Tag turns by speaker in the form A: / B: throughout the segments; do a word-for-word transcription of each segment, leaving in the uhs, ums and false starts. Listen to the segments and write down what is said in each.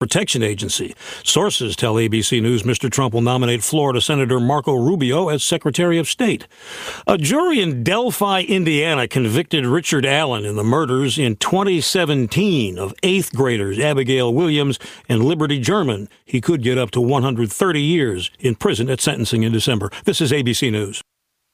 A: Protection Agency. Sources tell A B C News Mister Trump will nominate Florida Senator Marco Rubio as Secretary of State. A jury in Delphi, Indiana, convicted Richard Allen in the murders in twenty seventeen of eighth graders Abigail Williams and Liberty German. He could get up to one hundred thirty years in prison at sentencing in December. This is A B C News.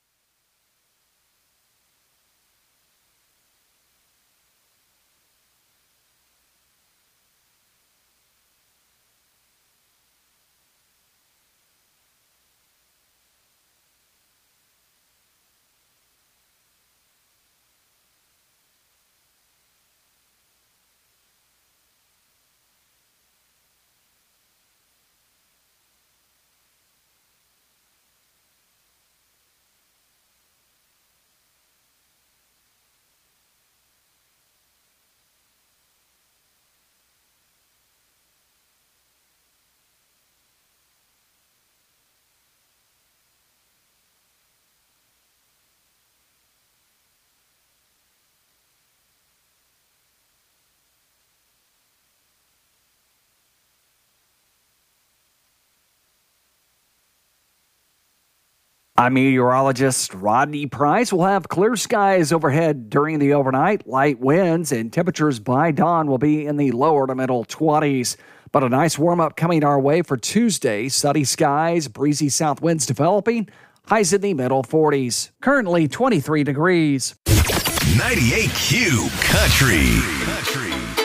B: I'm meteorologist Rodney Price. We'll have clear skies overhead during the overnight, light winds, and temperatures by dawn will be in the lower to middle twenties. But a nice warm-up coming our way for Tuesday. Sunny skies, breezy south winds developing, highs in the middle forties. Currently twenty-three degrees.
C: ninety-eight Q Country. Country.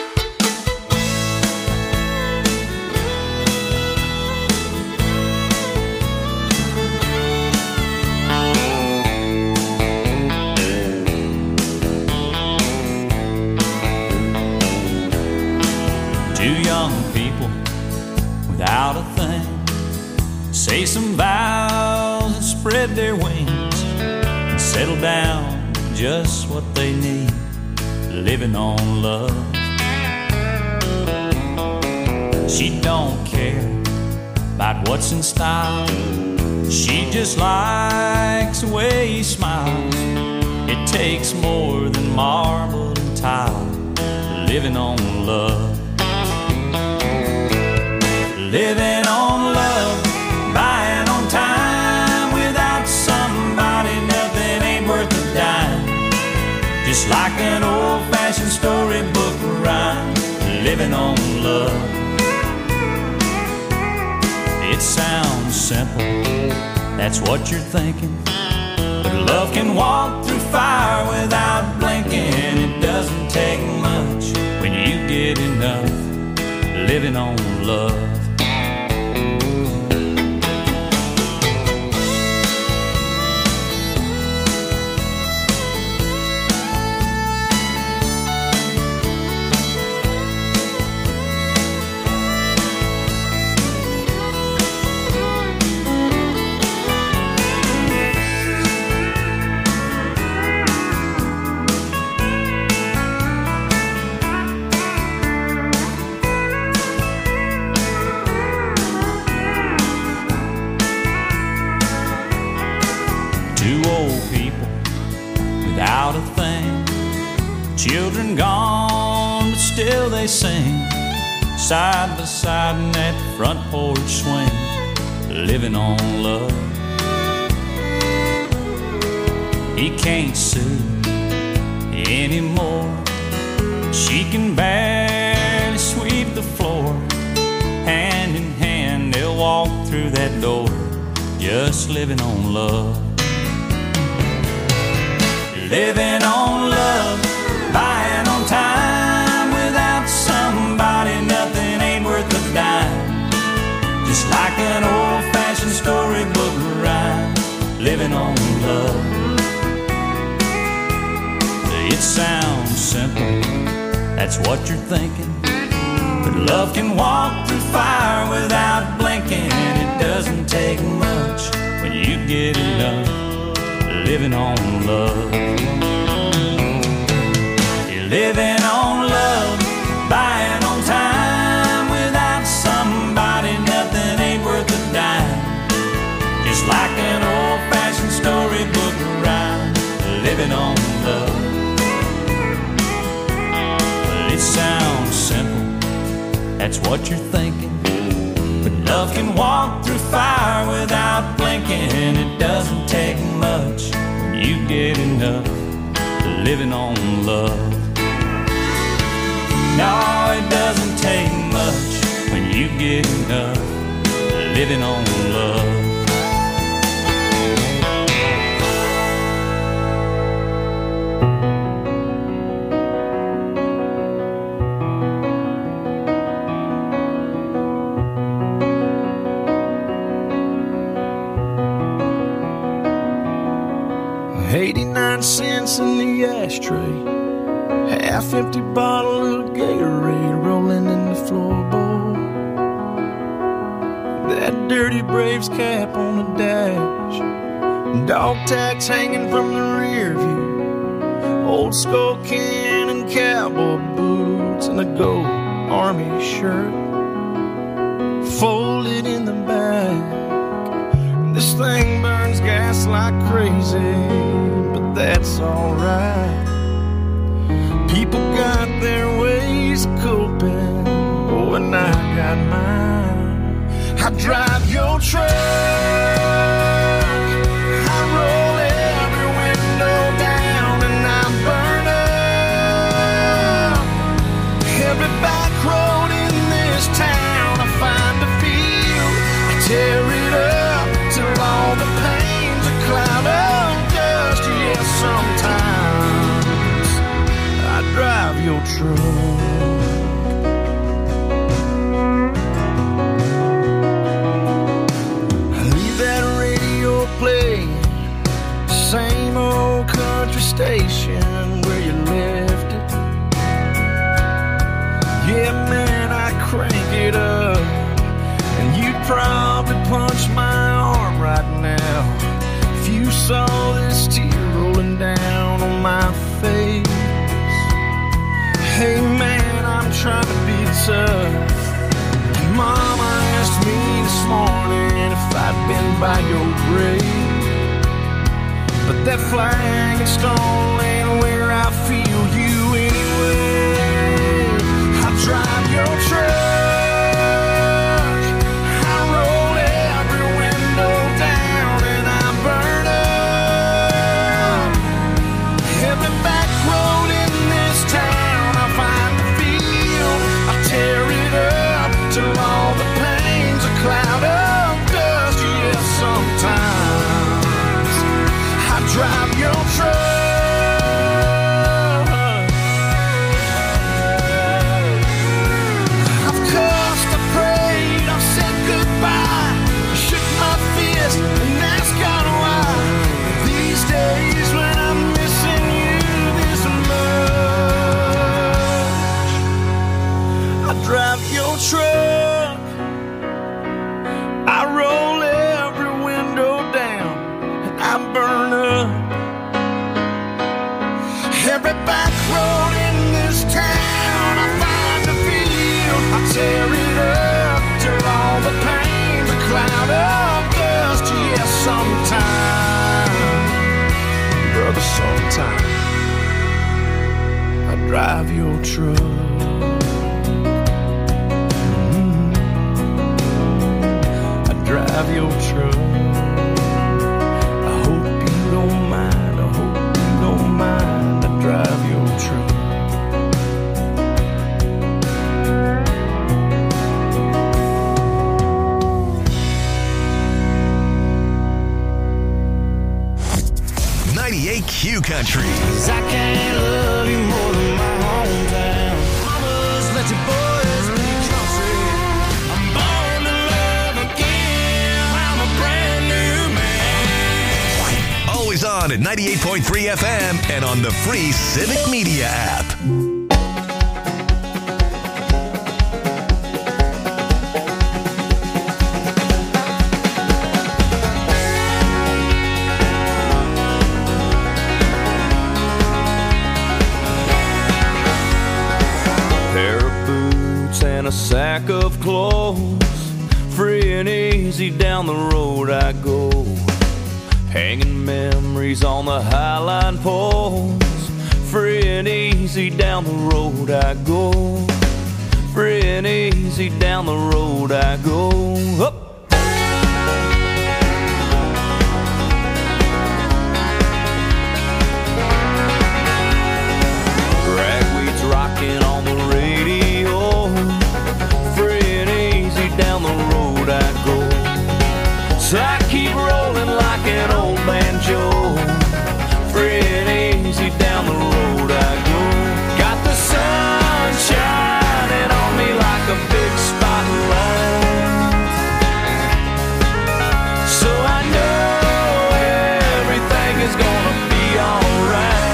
D: Two young people without a thing say some vows and spread their wings and settle down with just what they need, living on love. She don't care about what's in style, she just likes the way he smiles. It takes more than marble and tile, living on love. Living on love, buying on time. Without somebody, nothing ain't worth a dime. Just like an old-fashioned storybook rhyme. Living on love. It sounds simple, that's what you're thinking. But love can walk through fire without blinking. It doesn't take much when you get enough. Living on love. Without a thing, children gone, but still they sing, side by side in that front porch swing, living on love. He can't sue anymore, she can barely sweep the floor. Hand in hand they'll walk through that door, just living on love. Living on love, buying on time. Without somebody, nothing ain't worth a dime. Just like an old-fashioned storybook rhyme. Living on love. It sounds simple, that's what you're thinking. But love can walk through fire without blinking. It doesn't take much when you get enough. Living on love. You're living on love, buying on time. Without somebody, nothing ain't worth a dime. Just like an old-fashioned storybook rhyme. Living on love. It sounds simple, that's what you're thinking. But love can walk through fire without blinking. It doesn't take much when you get enough living on love. No, it doesn't take much when you get enough living on love.
E: eighty-nine cents in the ashtray, half empty bottle of Gatorade rolling in the floorboard. That dirty Braves cap on the dash, dog tags hanging from the rear view, old skull can and cowboy boots, and a gold army shirt folded in the back. This thing burns gas like crazy, but that's alright. People got their ways of coping, oh, and I got mine. I drive your truck, I roll every window down, and I burn up every back road in this town. I find a field, I tear it up till all the pain's a cloud of dust. Yes, sometimes I drive your truck. I leave that radio playing, same old country station where you left it. Yeah, man, I crank it up, and you'd probably punch my arm right now if you saw this tear rolling down on my face. Hey man, I'm trying to be tough. Mama asked me this morning if I'd been by your grave, but that flag and stone ain't where I feel you anyway. I drive your truck, cloud of dust. Yes, sometimes I drive your truck. I've cussed, I prayed, I've said goodbye, shook my fist and asked God why. These days when I'm missing you this much, I drive your truck, I roll every window down, and I burn up every back road in this town. I find a field, I tear it up till all the pain's a cloud of dust. Yes, sometime, brother, sometime I drive your truck. Drive your truck. I hope you don't mind, I hope you don't mind. I drive your truck.
C: ninety-eight Q Country.
D: 'Cause I can't love you more than my hometown. Mamas, let your boys be country. I'm born to love again. I'm a brand new man.
C: Always on at ninety-eight point three F M and on the free Civic Media app.
D: And a sack of clothes, free and easy down the road I go, hanging memories on the highline poles, free and easy down the road I go, free and easy down the road I go. Up. Ragweed's rocking on the radio, free and easy down the road I go. So I keep rolling like an old banjo, free and easy down the road I go. Got the sun shining on me like a big spotlight, so I know everything is gonna be alright.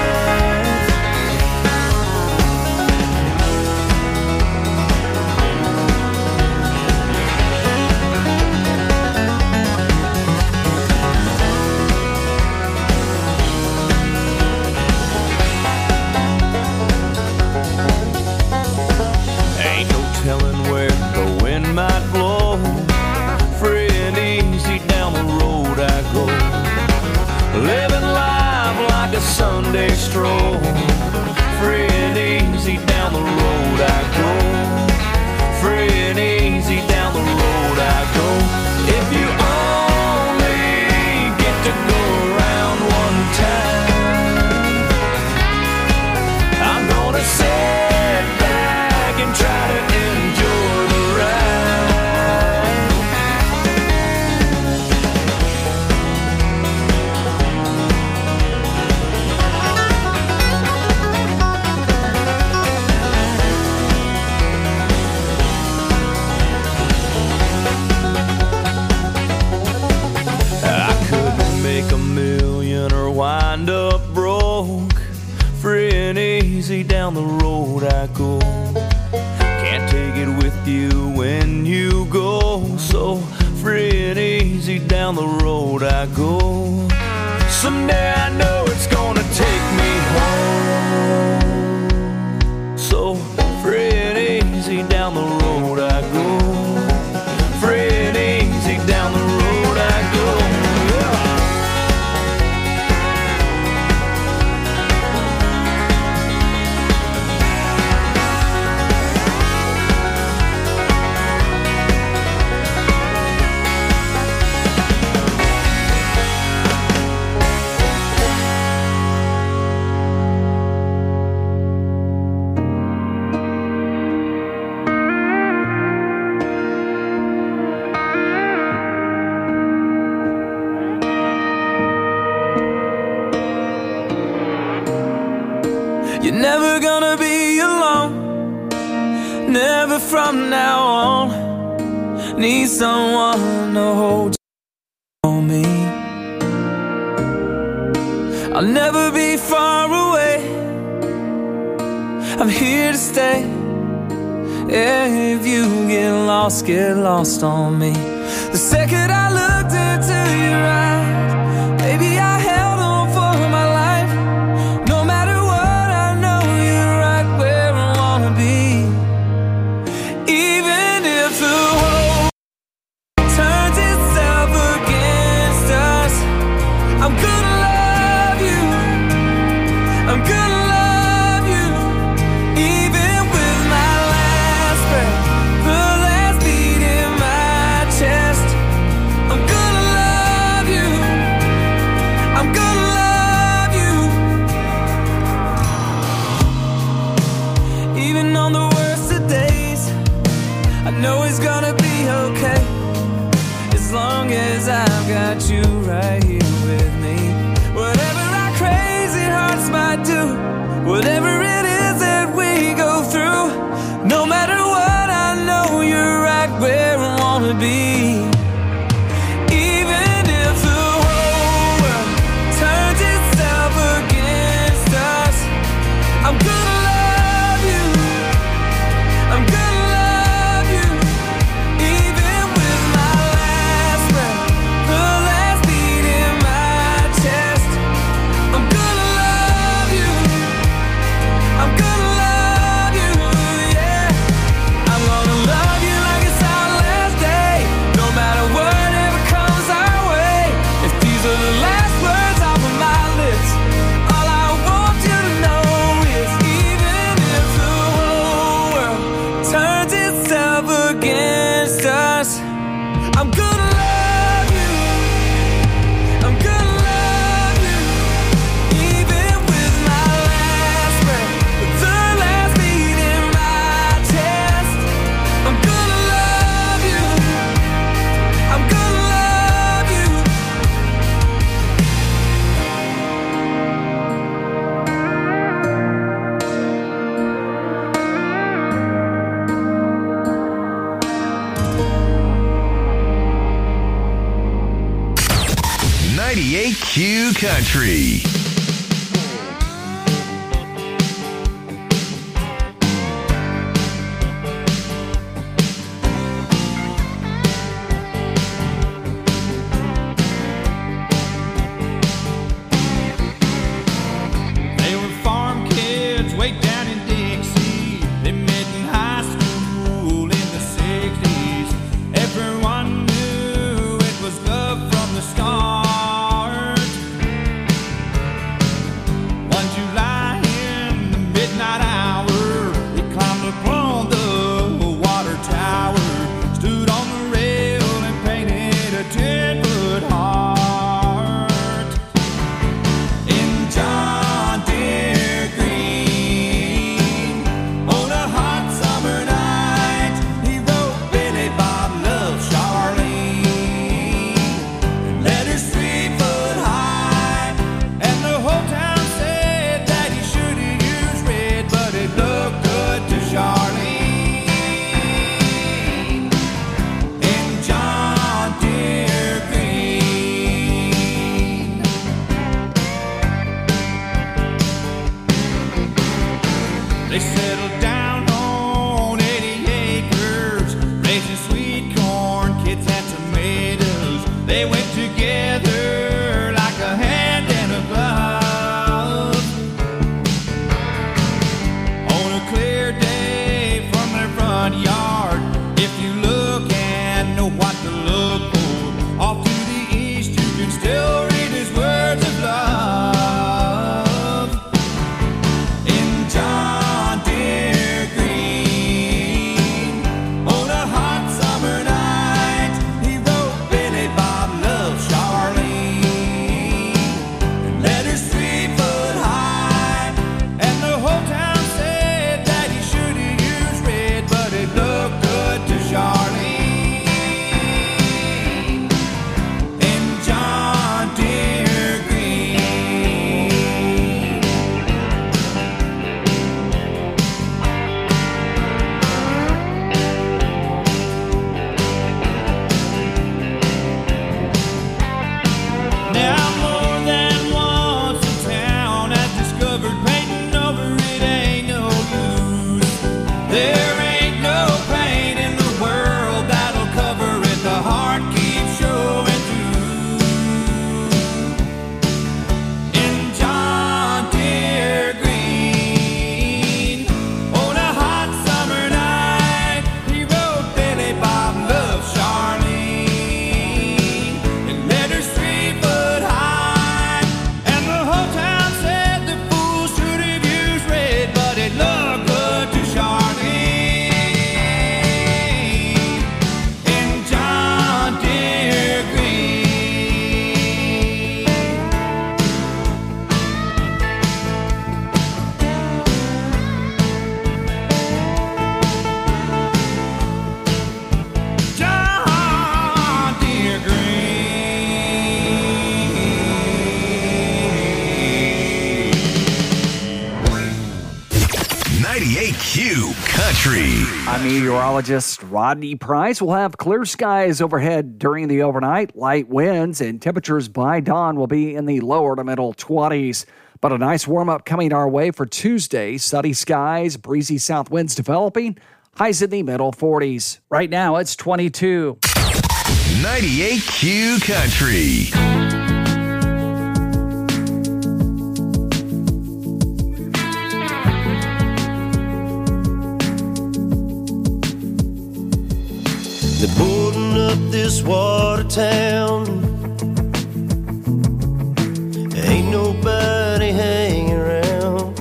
D: Telling where the wind might blow, free and easy down the road I go. Living life like a Sunday stroll, free and easy down the road I go. Free and easy down the road I go. If you only get to go around one time, I'm gonna sit back and try to enjoy the ride. I couldn't make a million or wind up broke, free and easy down the road I go. Can't take it with you when you go, so free and easy down the road I go. Someday I know it's gonna take me home, so free and easy down the road I go. Free and easy down the road I go. You're never gonna be alone, never from now on. Need someone to hold on me. I'll never be far away, I'm here to stay. If you get lost, get lost on me. The second I looked into your eyes, baby, I held on for my life. No matter what, I know you're right where I wanna be. Even if the world turns itself against us, I'm gonna love you, I'm gonna love you. Even with my last breath, the last beat in my chest, I'm gonna love you, I'm gonna love you. Even on the worst of days, I know it's gonna be okay, as long as I've got you right here with me. Whatever our crazy hearts might do, whatever it is that we go through, no matter what, I know you're right where I wanna be. Even if the whole world turns itself against us, I'm gonna love you, I'm gonna love you. Even with my last breath, the last beat in my chest, I'm gonna love you, I'm
E: promise I'm gonna love you. I'm gonna love you, even with my last breath, the last beat in my chest. I'm gonna love you. I'm gonna love you.
C: ninety-eight Q Country.
D: They were farm kids way down in Dixie. They met in high school in the sixties. Everyone knew it was love from the start. One July in the midnight hour, we climbed upon the water tower, stood on the rail and painted a ten-foot heart. In John Deere green, on a hot summer night, he wrote Billy Bob loves Charlene. Letters three foot high, and the whole town said that he should have used red, but it looked good to Charlene. In John Deere green. They settled down on eighty acres, raising sweet corn, kids and tomatoes. They went together like a hand and a glove. On a clear day from their front yard, if you look and know what to look for, off to the east you can still read his words of love. In John Deere green, on a hot summer night, he wrote Billy Bob loves Charlene. Letters three foot high, and the whole town said that he should have used red, but it looked good to Charlene. In John Deere green. Now more than once in town I've discovered painting over it ain't no use. There ain't no paint in the world that'll cover it. The heart keeps showing through. In John Deere green, on a hot summer night, he wrote Billy Bob loves Charlene. And letters three foot high, and the whole town said the fool should have used red, but it looked good to Charlene. In John Deere green. John Deere green.
C: ninety-eight Q Country.
B: I'm meteorologist Rodney Price. We'll have clear skies overhead during the overnight, light winds, and temperatures by dawn will be in the lower to middle twenties. But a nice warm-up coming our way for Tuesday. Sunny skies, breezy south winds developing, highs in the middle forties. Right now, it's twenty-two.
C: ninety-eight Q Country.
F: They're boarding up this water town. Ain't nobody hanging around.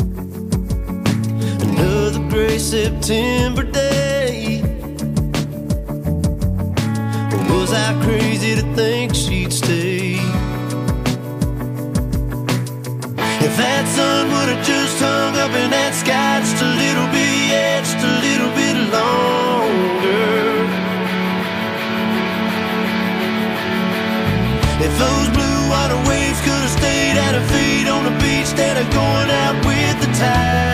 F: Another gray September day, Was I crazy to think she'd stay? If that sun would have just hung up in that sky just a little bit, yeah, just a little bit longer. If those blue water waves could have stayed at her feet on the beach instead of going out with the tide.